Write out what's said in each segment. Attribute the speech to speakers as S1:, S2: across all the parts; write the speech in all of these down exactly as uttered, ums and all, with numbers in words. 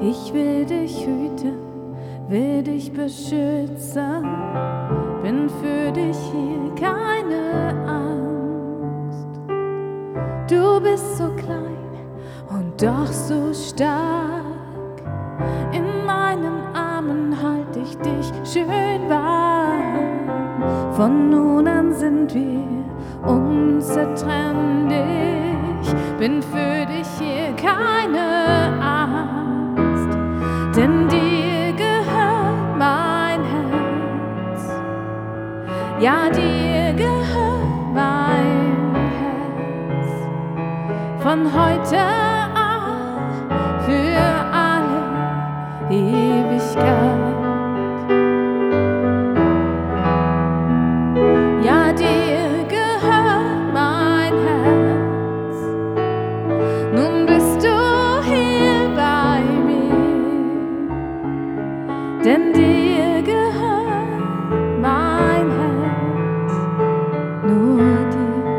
S1: Ich will dich hüten, will dich beschützen, bin für dich hier, keine Angst. Du bist so klein und doch so stark, in meinen Armen halt ich dich schön warm. Von nun an sind wir unzertrennlich, bin für dich hier, keine Angst, denn dir gehört mein Herz, ja, dir gehört mein Herz, von heute an für alle Ewigkeit. Ja, dir gehört mein Herz, nun bist du hier bei mir, denn dir gehört mein Herz, nur dir.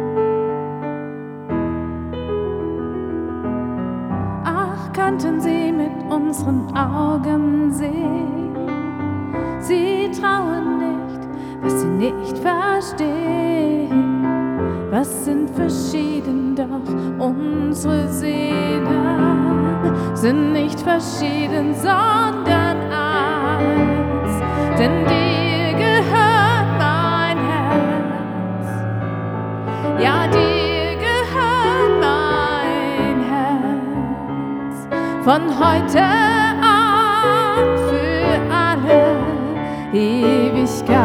S1: Ach, könnten sie mit unseren Augen sehen, sie trauen nicht, was sie nicht verstehen. Was sind verschieden, doch unsere Seelen sind nicht verschieden, sondern eins. Denn dir gehört mein Herz, ja, dir gehört mein Herz, von heute an für alle Ewigkeit.